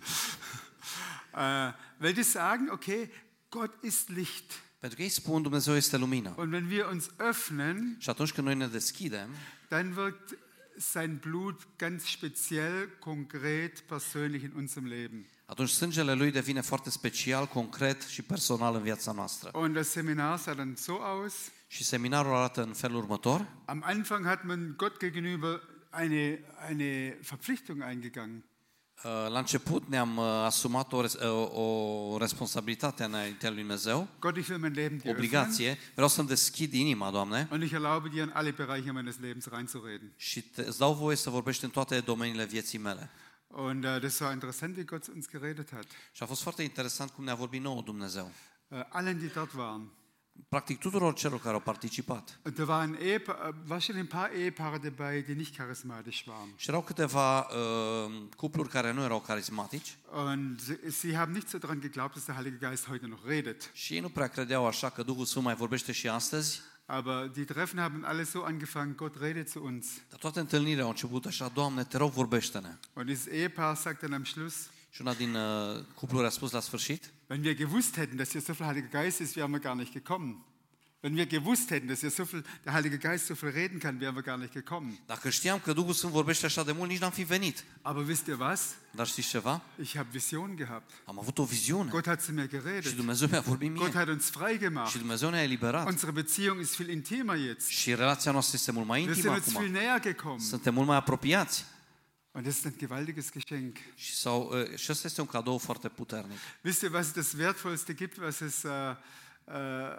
Uh, weil die sagen, okay, Gott ist Licht. Pentru că ei spun Dumnezeu este lumină. Und wenn wir uns öffnen, Și atunci când noi ne deschidem, dann wirkt sein Blut ganz speziell, konkret, persönlich in unserem Leben. atunci sângele lui devine foarte special, concret și personal în viața noastră. Und das Seminar sah dann so aus. Și seminarul arată în felul următor. Am Anfang hat man Gott gegenüber eine, eine Verpflichtung eingegangen. La început ne-am uh, asumat o, res- uh, o responsabilitate înaintea lui Dumnezeu, Gott, ich will mein Leben dir öffnen obligație. Vreau să-mi deschid inima, Doamne, und ich erlaube dir, in alle Bereiche meines Lebens reinzureden. și te, îți dau voie să vorbești în toate domeniile vieții mele. Und uh, das war interessant, wie Gott uns geredet hat. Și a fost foarte interesant cum ne-a vorbit nouă Dumnezeu. Uh, allen, die dort waren. Practic tuturor celor care au participat. Und da waren Ehepa- uh, wahrscheinlich ein paar Ehepaare dabei, die nicht charismatisch waren. Și erau câteva uh, cupluri care nu erau carismatici Und sie, sie haben nicht so daran geglaubt, dass der Heilige Geist heute noch redet. și ei nu prea credeau așa că Duhul Sfânt mai vorbește și astăzi. Aber die Treffen haben alle so angefangen, Gott redet zu uns. Dar toate întâlnirile au început așa, Doamne, te rog, vorbește-ne. Und dieses Ehepaar sagt dann am Schluss, Și una din uh, cupluri a spus la sfârșit, wenn wir gewusst hätten, dass hier so viel Heiliger Geist ist, wären wir gar nicht gekommen. Wenn wir gewusst hätten, dass hier so viel, der Heilige Geist so viel reden kann, wären wir gar nicht gekommen. dacă știam că Duhul Sfânt vorbește așa de mult, nici n-am fi venit. Aber wisst ihr was? Dar știți ceva? Ich habe Vision gehabt. Am avut o viziune Gott hat zu mir și geredet. Dumnezeu mi-a vorbit Gott mie hat uns frei și gemacht. Dumnezeu ne-a eliberat. Unsere Beziehung ist viel intimer jetzt. Și relația noastră este mult mai Wir intimă sind uns viel acum. näher gekommen. Suntem mult mai apropiați. Und das ist ein gewaltiges Geschenk. Și, sau, uh, și ăsta este un cadou foarte puternic. Wisst ihr, was es das Wertvollste gibt, was es, uh, uh,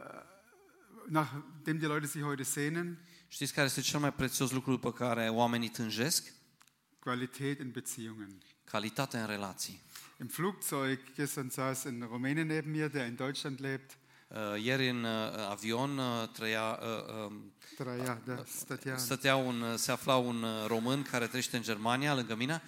nachdem die Leute sich heute sehnen? Știți care este cel mai prețios lucru după care oamenii tânjesc? Qualität in Beziehungen. Calitate în relații. Im Flugzeug, gestern saß ein Rumäne neben mir, der in Deutschland lebt. Uh, ieri în uh, avion uh, trăia, uh, um, Drei Jahre, da, stătea. stătea un, uh, se afla un uh, român care trăiește în Germania, lângă mine.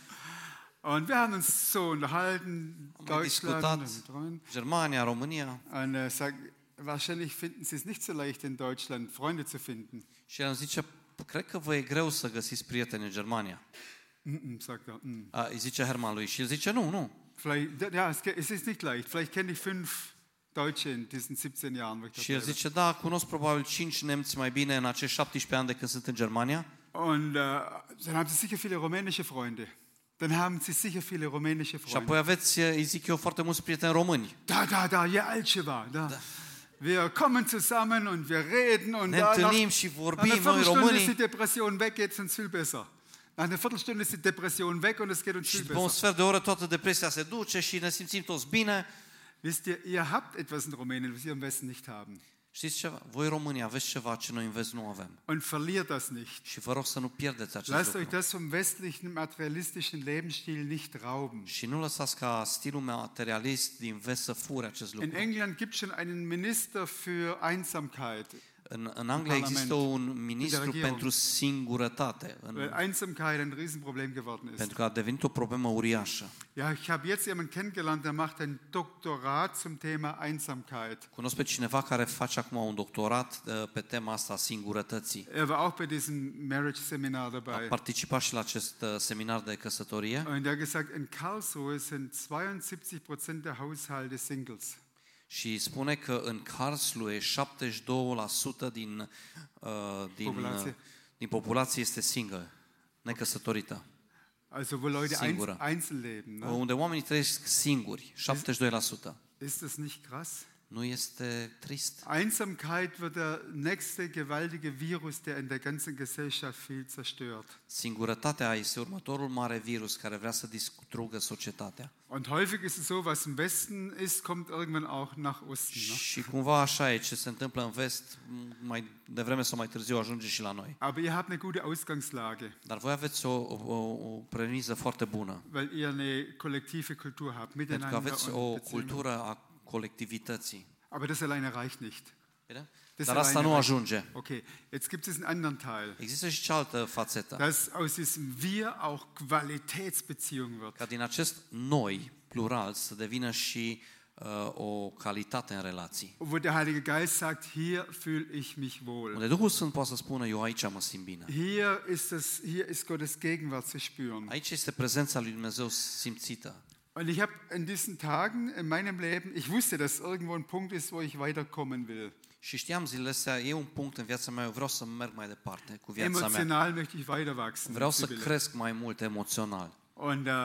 Und wir haben uns so unterhalten, Am mai Deutschland discutat und, Germania, România. und er sagt, wahrscheinlich finden Sie es nicht so leicht in Deutschland, Freunde zu finden. Și el îmi zice, cred că vă e greu să găsiți prieteni în Germania. Mm-mm, sagt er. Mm. A, îi zice Herman lui și el zice, nu, nu. Vielleicht, ja, es, ge- es ist nicht leicht. Vielleicht kenne ich fünf Deutsche in diesen siebzehn Jahren, wo ich Și el dort lebe. zice, da, cunosc probabil cinci nemți mai bine în acești șaptesprezece ani de când sunt în Germania. Und uh, dann haben Sie sicher viele rumänische Freunde. Dann haben Sie sicher viele rumänische Și Freunde. apoi aveți, îi zic eu, foarte mulți prieteni români. Da, da, da, ihr Altscheva, da. Wir kommen zusammen und wir reden und Ne da nach, întâlnim și nach vorbim einer noi Viertelstunde ist die românii. Depression weg, geht es uns viel besser. Nach einer Viertelstunde ist die Depression weg und es geht uns Și viel după un besser. sfert de oră toată depresia se duce și ne simțim toți bine. Wisst ihr, ihr habt etwas in Rumänien, was wir im Westen nicht haben. Știți ceva? Voi românii aveți ceva ce noi în vest nu avem. Und verliert das nicht. Și vă rog să nu pierdeți acest Lasst euch lucru. das vom westlichen materialistischen Lebensstil nicht rauben. Și nu lăsați ca stilul materialist din vest să fure acest In lucru. England gibt es schon einen Minister für Einsamkeit. În, în Anglia Parlament, există un ministru regierung. pentru singurătate, în, Weil Einsamkeit ein Riesenproblem geworden ist. pentru că a devenit o problemă uriașă. Ja, ich habe jetzt jemanden kennengelernt, der macht ein Doktorat zum Thema Einsamkeit. Cunosc pe cineva care face acum un doctorat uh, pe tema asta a singurătății. Er war auch bei diesem Marriage Seminar A dabei. participat și la acest uh, seminar de căsătorie Und er hat gesagt, in Karlsruhe sind zweiundsiebzig Prozent der Haushalte Singles. și spune că în Karlsruhe șaptezeci și doi la sută din, uh, din, uh, Populație. din populație este single, necăsătorită. Also wo Leute Singură. einz- einzeln leben. Ne? Unde oamenii trăiesc singuri, șaptezeci și doi la sută. Ist das nicht krass? Nu este trist? Einsamkeit wird der nächste gewaltige Virus, der in der ganzen Gesellschaft viel zerstört. Singurătatea este următorul mare virus care vrea să distrugă societatea. Und häufig ist es so, was im Westen ist, kommt irgendwann auch nach Osten. Ne? Și cumva așa e, ce se întâmplă în vest, mai devreme sau mai târziu ajunge și la noi. Aber ihr habt eine gute Ausgangslage, Dar voi aveți o, o, o premiză foarte bună, weil ihr eine kollektive Kultur habt, pentru că miteinander aveți und o Beziehungen. cultură a colectivității. Aber das alleine reicht nicht. Bine? Das Dar asta alleine nu reicht. ajunge. Okay, jetzt gibt es einen anderen Teil, Există și cealaltă fațetă. dass aus diesem Wir auch Qualitätsbeziehung wird. Ca din acest noi, plural, să devină și uh, o calitate în relații. Wo der Heilige Geist sagt, hier fühle ich mich wohl. Unde Duhul Sfânt poate să spună, eu aici mă simt bine. Hier ist, das, hier ist Gottes Gegenwart zu spüren. Aici este prezența lui Dumnezeu simțită. Und ich habe in diesen Tagen in meinem Leben, ich wusste, dass irgendwo ein Punkt ist, wo ich weiterkommen will. Și știam zilele astea, e un punct în viața mea, eu vreau să merg mai departe cu viața mea. Emotional möchte ich weiter wachsen. Vreau să Sibylle. cresc mai mult emoțional. Und uh,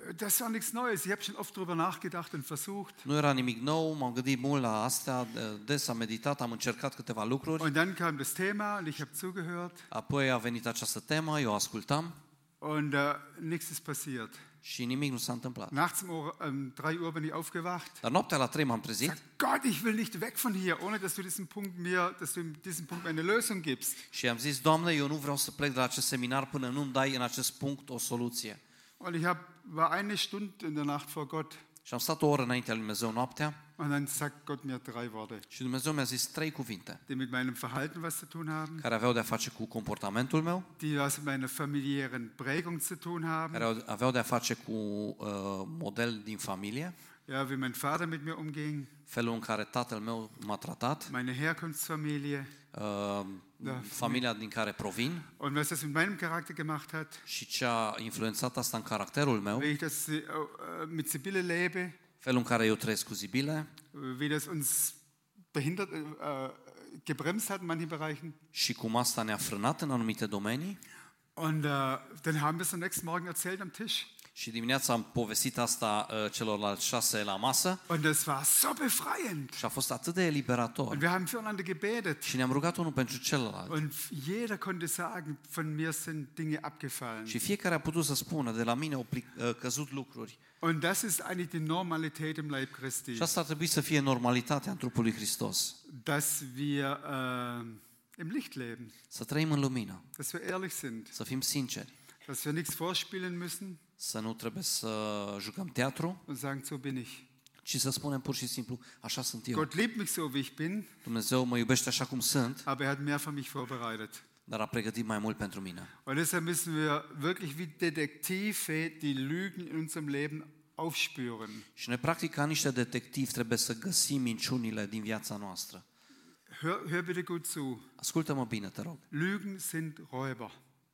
das war nichts Neues. Ich habe schon oft darüber nachgedacht und versucht. Nu era nimic nou, m-am gândit mult la asta, des am meditat, am încercat câteva lucruri. Und dann kam das Thema und ich habe zugehört. Apoi a venit această temă, eu ascultam Und uh, nichts ist passiert. și nimic nu s-a întâmplat. Nachts um, um drei Uhr bin ich aufgewacht. Dar noaptea la trei m-am trezit. Sag, Gott, ich will nicht weg von hier, ohne dass du diesen Punkt mir, dass du in diesem Punkt eine Lösung gibst. Și am zis, Doamne, eu nu vreau să plec de la acest seminar până nu-mi dai în acest punct o soluție. Und ich hab, war eine Stunde in der Nacht vor Gott. Și am stat o oră înaintea lui Dumnezeu noaptea Und dann sagt Gott mir drei Worte, și Dumnezeu mi-a zis trei cuvinte die mit meinem Verhalten was zu tun haben, care aveau de-a face cu comportamentul meu, die was mit meiner familiären Prägung zu tun haben, care aveau de-a face cu uh, model din familie, ja, wie mein Vater mit mir umging, felul în care tatăl meu m-a tratat, meine Herkunftsfamilie uh, Da. familia din care provin und was das mit meinem Charakter gemacht hat, și ce a influențat asta în caracterul meu, wie ich das äh, mit Sibylle lebe, felul în care eu trăiesc cu Zibile wie das uns behindert, äh, gebremst hat in manchen Bereichen. și cum asta ne-a frânat în anumite domenii. Und äh, dann haben wir es am nächsten Morgen erzählt am Tisch. Și dimineața am povestit asta uh, celorlalți șase la masă Und das war so befreiend. și a fost atât de eliberator. Und wir haben füreinander gebetet. Și ne-am rugat unul pentru celălalt. Und jeder konnte sagen, von mir sind Dinge abgefallen. Și fiecare a putut să spună, de la mine au plic, uh, căzut lucruri. Und das ist eigentlich die Normalität im Leib Christi. Și asta ar trebui să fie normalitatea în trupul lui Hristos. Dass wir äh, im Licht leben. Să trăim în lumină, Dass wir ehrlich sind. să fim sinceri, Dass wir nichts vorspielen müssen să nu trebuie să jucăm teatru, und sagen, so bin ich. ci să spunem pur și simplu, așa sunt eu. Gott liebt mich so, wie ich bin, Dumnezeu mă iubește așa cum sunt, aber er hat mehr für mich vorbereitet. dar a pregătit mai mult pentru mine. Und deshalb müssen wir wirklich wie Detektive die Lügen in unserem Leben aufspüren. Și noi, practic, ca niște detectivi, trebuie să găsim minciunile din viața noastră. Hör, hör bitte gut zu. Ascultă-mă bine, te rog. Lügen sind Räuber.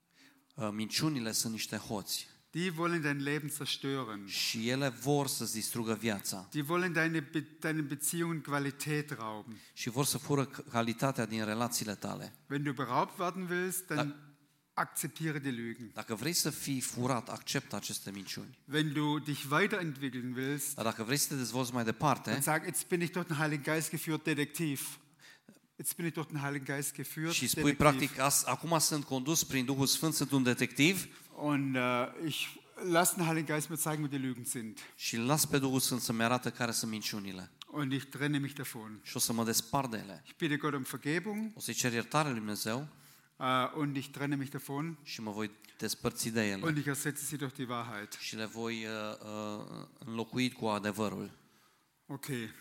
Minciunile sunt niște hoți Die wollen dein Leben zerstören. și ele vor să-ți distrugă viața Die wollen deine, Be deine Beziehungen Qualität rauben. și vor să fură calitatea din relațiile tale. Wenn du beraubt werden willst, dann akzeptiere die Lügen. Dacă vrei să fii furat, acceptă aceste minciuni. Wenn du dich weiterentwickeln willst, Dar dacă vrei să te dezvolți mai departe, dann sag, jetzt bin ich durch den Heiligen Geist geführt, Detektiv. Jetzt bin ich durch den Heiligen Geist geführt, și spui Detektiv. practic, as, acum sunt condus prin Duhul Sfânt, sunt un detectiv Und äh, ich lasse den Heiligen Geist mir zeigen, wo die Lügen sind. și îl las pe Duhul Sfânt să-mi arată care sunt minciunile. Und ich trenne mich davon. Și o să mă despart de ele. Ich bitte Gott um Vergebung O să-i cer iertare lui Dumnezeu äh, und ich trenne mich davon și mă voi despărți de ele. und ich ersetze sie durch die Wahrheit. Și le voi uh, uh, înlocui cu adevărul. Okay.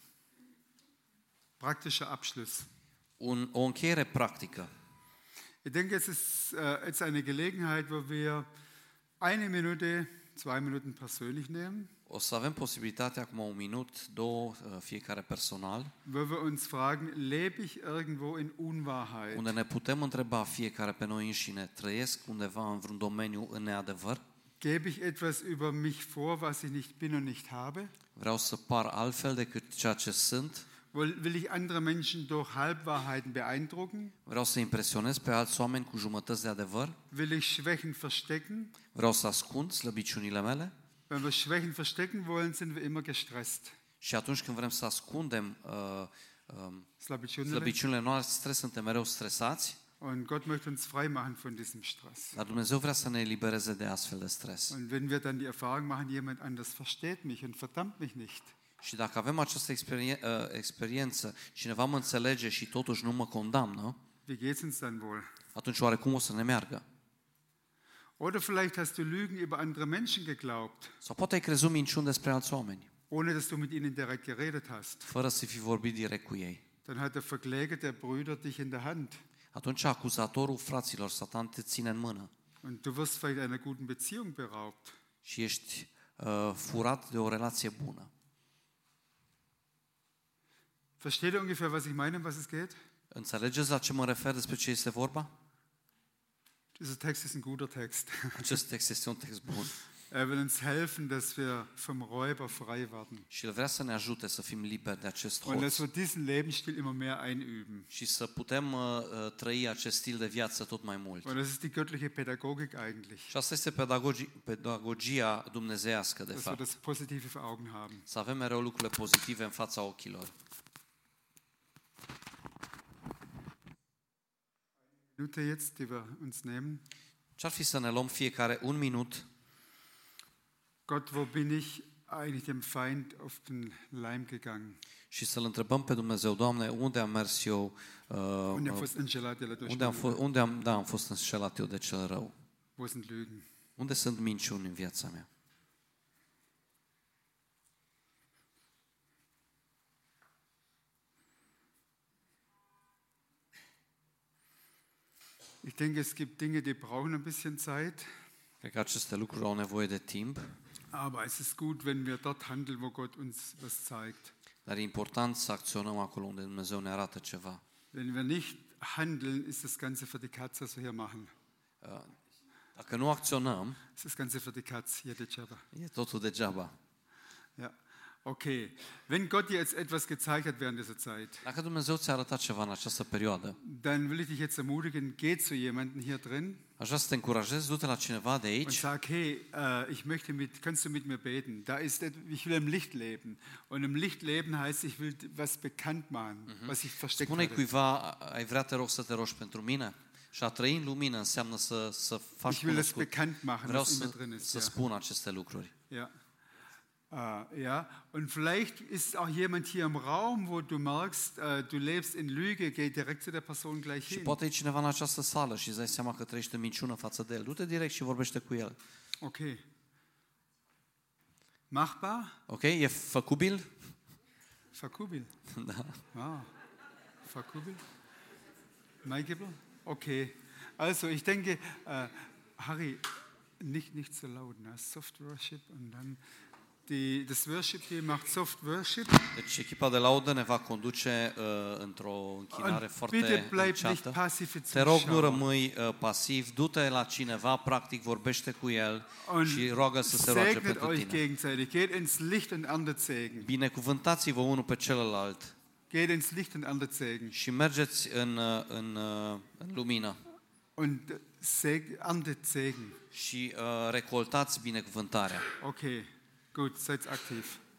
Praktischer Abschluss. Un, o încheiere practică. Ich denke, es ist äh, jetzt eine Gelegenheit, wo wir eine Minute, zwei Minuten persönlich nehmen, O să avem posibilitatea acum un minut, două, uh, fiecare personal, wo wir uns fragen, lebe ich irgendwo in Unwahrheit? unde ne putem întreba fiecare pe noi înșine, trăiesc undeva în vreun domeniu în neadevăr? Gebe ich etwas über mich vor, was ich nicht bin und nicht habe? Vreau să par altfel decât ceea ce sunt? Will will ich andere Menschen durch Halbwahrheiten beeindrucken? Vreau să impresionez pe alți oameni cu jumătăți de adevăr? Will ich Schwächen verstecken? Vreau să ascund slăbiciunile mele? Wenn wir Schwächen verstecken wollen, sind wir immer gestresst. Și atunci când vrem să ascundem uh, uh, Slăbiciunile. slăbiciunile noastre, suntem mereu stresați, Und Gott möchte uns frei machen von diesem Stress. dar Dumnezeu vrea să ne elibereze de astfel de stres. Und wenn wir dann die Erfahrung machen, jemand anders versteht mich und verdammt mich nicht, Și dacă avem această experien- uh, experiență, cineva mă înțelege și totuși nu mă condamnă, wie geht's uns dann wohl? atunci oarecum o să ne meargă. Oder vielleicht hast du Lügen über andere Menschen geglaubt, Sau poate ai crezut minciuni despre alți oameni, ohne dass du mit ihnen direkt geredet hast. fără să fi vorbit direct cu ei. Dann hat der Verkläger der Brüder dich in der Hand. Atunci acuzatorul fraților, Satan, te ține în mână Und du wirst vielleicht einer guten Beziehung beraubt. și ești uh, furat de o relație bună. Versteht ihr ungefähr, was ich meine, um was es geht? Înțelegeți la ce mă refer, despre ce este vorba? Dieser Text ist ein guter Text. Acest text este un text bun. Er will uns helfen, dass wir vom Räuber frei werden. Și El vrea să ne ajute să fim liberi de acest Und dass hoț wir diesen Lebensstil immer mehr einüben. și să putem uh, uh, trăi acest stil de viață tot mai mult. Und das ist die göttliche Pädagogik eigentlich. Și asta este pedagogi- pedagogia dumnezeiască, de Dass wir fapt. das Positive vor Augen haben. Să avem mereu lucrurile pozitive în fața ochilor. Minute jetzt, die wir uns nehmen. Ce-ar fi să ne luăm fiecare un minut Gott, wo bin ich eigentlich dem Feind auf den Leim gegangen? și să-L întrebăm pe Dumnezeu, Doamne, unde am mers eu, uh, Und er uh, fost înșelat de la unde am, fost, unde am, da, am fost înșelat eu de cel rău? Wo sind Lügen? Unde sunt minciuni în viața mea? Ich denke, es gibt Dinge, die brauchen ein bisschen Zeit. Cred că aceste lucruri au nevoie de timp, Aber es ist gut, wenn wir dort handeln, wo Gott uns was zeigt. dar e important să acționăm acolo unde Dumnezeu ne arată ceva. Wenn wir nicht handeln, ist das Ganze für die Katz, was wir hier machen. Uh, Dacă nu acționăm, Ist das Ganze für die Katz, hier degeaba. e totul degeaba. Ja. Okay. Wenn Gott dir jetzt etwas gezeigt hat während dieser Zeit, Dacă Dumnezeu ți-a arătat ceva în această perioadă, dann will ich dich jetzt ermutigen, geh zu jemandem hier drin aș vrea să te încurajez, du-te la cineva de und aici sag, hey, uh, ich möchte mit, kannst du mit mir beten? Da ist, et- ich will im Licht leben. Und im Licht leben heißt, ich will was bekannt machen, was ich versteckt spune-i hatte. cuiva, ai vrea, te rog, să te rogi pentru mine? Și a trăi în lumină înseamnă să, să faci Ich will das cunoscut. bekannt machen, Vreau was in mir să, drin ist. să Ja. spun aceste lucruri. Ja. Uh, ja, und vielleicht ist auch jemand hier im Raum, wo du merkst, uh, du lebst in Lüge, geh direkt zu der Person gleich Și hin. poate e cineva în această sală și îți dai seama că trăiești în minciună față de el. Du-te direct și vorbește cu el. Okay. Machbar? Ok? E făcubil? Verkubil. Da. Ah, Verkubil? Maigebel? Okay. Also, ich denke, uh, Harry, nicht, nicht so laut, ne? Soft Worship und dann die, das Worship Team macht Soft Worship. Deci echipa de laudă ne va conduce uh, într-o închinare Und foarte bitte bleib nicht înceată. passive Te rog, nu Zuschauer. rămâi uh, pasiv, du-te la cineva, practic vorbește cu el Und și roagă să se roage segnet pentru euch tine. gegenseitig. Geht ins Licht und erntet Segen. Binecuvântați-vă unul pe celălalt Geht ins Licht und erntet Segen. și mergeți în, uh, în, uh, în lumină Und seg erntet Segen. și uh, recoltați binecuvântarea. Okay, gut, seid aktiv.